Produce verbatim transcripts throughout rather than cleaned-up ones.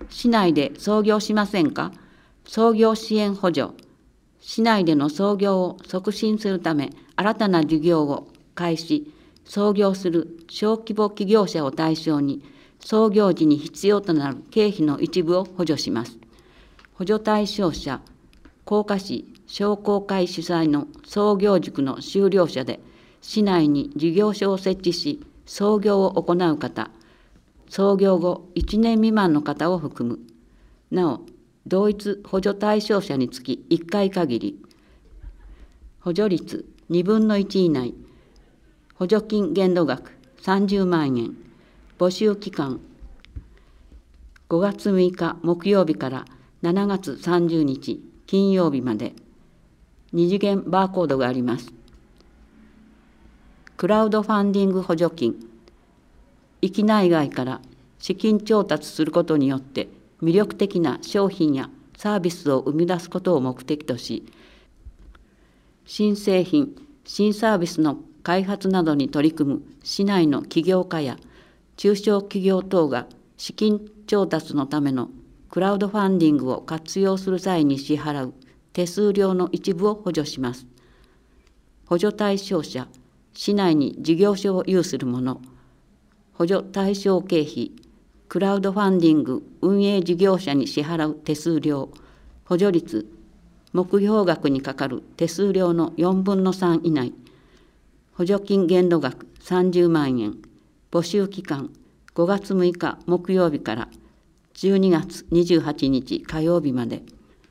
市内で創業しませんか？創業支援補助。市内での創業を促進するため、新たな事業を開始、創業する小規模企業者を対象に、創業時に必要となる経費の一部を補助します。補助対象者、甲賀市商工会主催の創業塾の修了者で、市内に事業所を設置し、創業を行う方、創業後いちねん未満の方を含む。なお、同一補助対象者につきいっかい限り、補助率にぶんのいち以内、補助金限度額さんじゅうまんえん、募集期間ごがつむいか木曜日からしちがつさんじゅうにち金曜日まで、二次元バーコードがあります。クラウドファンディング補助金、域内外から資金調達することによって魅力的な商品やサービスを生み出すことを目的とし、新製品、新サービスの開発などに取り組む市内の起業家や中小企業等が資金調達のためのクラウドファンディングを活用する際に支払う手数料の一部を補助します。補助対象者、市内に事業所を有する者、補助対象経費、クラウドファンディング運営事業者に支払う手数料、補助率、目標額にかかる手数料のよんぶんのさん以内、補助金限度額さんじゅうまんえん、募集期間ごがつむいか木曜日からじゅうにがつにじゅうはちにち火曜日まで、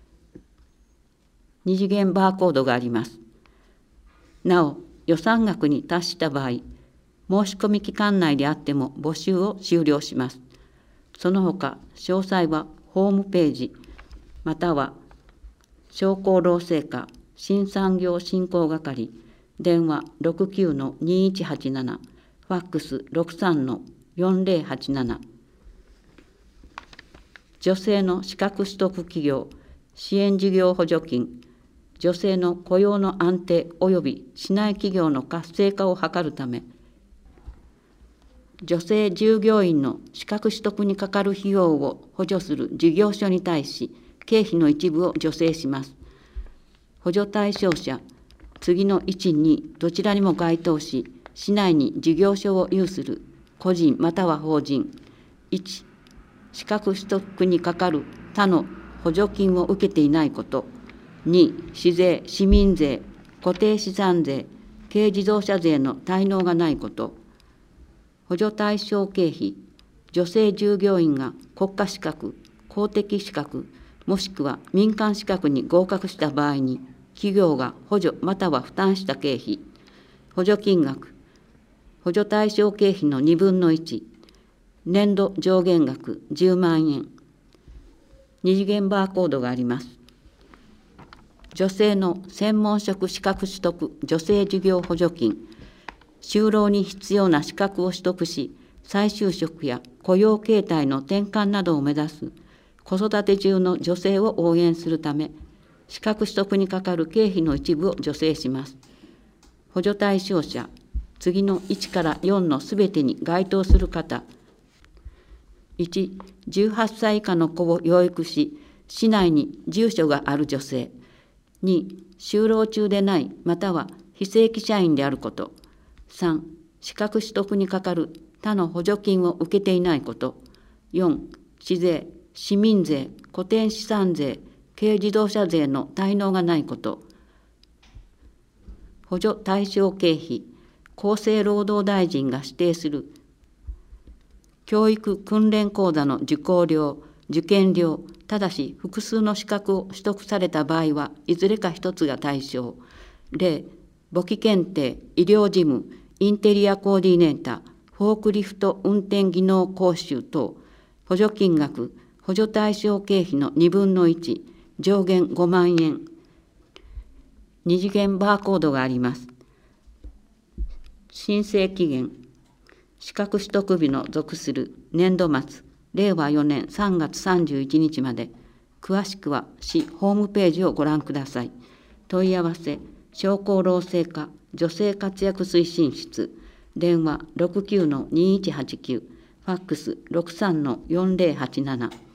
二次元バーコードがあります。なお、予算額に達した場合、申し込み期間内であっても募集を終了します。その他、詳細はホームページ、または商工労政課新産業振興係、電話 ろくきゅうのにいちはちなな、ファックス ろくさんのよんぜろはちなな。女性の資格取得企業支援事業補助金、女性の雇用の安定及び市内企業の活性化を図るため、女性従業員の資格取得にかかる費用を補助する事業所に対し、経費の一部を助成します。補助対象者、次のいち、にどちらにも該当し、市内に事業所を有する個人または法人、いち、資格取得にかかる他の補助金を受けていないこと、に、市税、市民税、固定資産税、軽自動車税の滞納がないこと、補助対象経費、女性従業員が国家資格、公的資格、もしくは民間資格に合格した場合に、企業が補助または負担した経費、補助金額、補助対象経費のにぶんのいち、年度上限額じゅうまんえん、二次元バーコードがあります。女性の専門職資格取得女性事業補助金、就労に必要な資格を取得し、再就職や雇用形態の転換などを目指す子育て中の女性を応援するため、資格取得にかかる経費の一部を助成します。補助対象者、次のいちからよんのすべてに該当する方、いち、じゅうはっさい以下の子を養育し、市内に住所がある女性、に、就労中でないまたは非正規社員であること、さん、資格取得にかかる他の補助金を受けていないこと、よん、市税、市民税、固定資産税、軽自動車税の滞納がないこと、補助対象経費、厚生労働大臣が指定する教育訓練講座の受講料、受験料、ただし複数の資格を取得された場合はいずれか一つが対象。例、簿記検定、医療事務、インテリアコーディネーター、フォークリフト運転技能講習等、補助金額、補助対象経費のにぶんのいち、上限ごまんえん。二次元バーコードがあります。申請期限、資格取得日の属する年度末、れいわよねんさんがつさんじゅういちにちまで、詳しくは市ホームページをご覧ください。問い合わせ、商工労政課女性活躍推進室、電話 ろくきゅうのにいちはちきゅう、ファックス ろくさんのよんぜろはちなな。